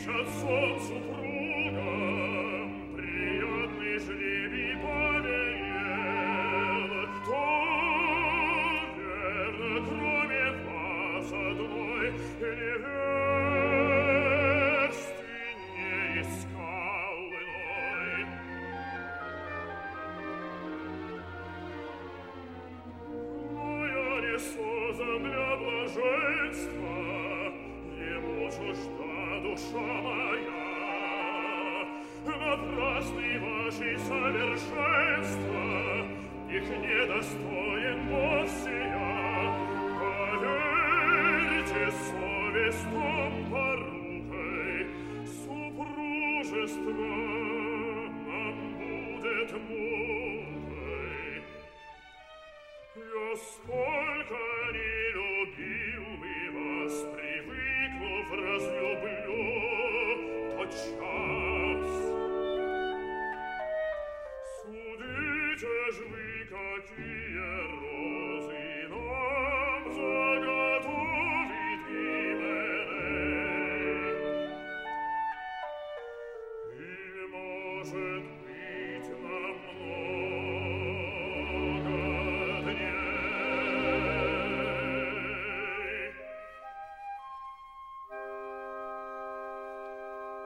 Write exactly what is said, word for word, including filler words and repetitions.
от сон супругам приятный жребий повеял, то верно, кроме вас одной, невесты не искал иной. Но я не создан для блаженства, ему чужда душа моя. Напрасны ваши совершенства, их недостоин Бог сия. Поверьте, совестным порукой супружество нам будет мукой. Я спорю,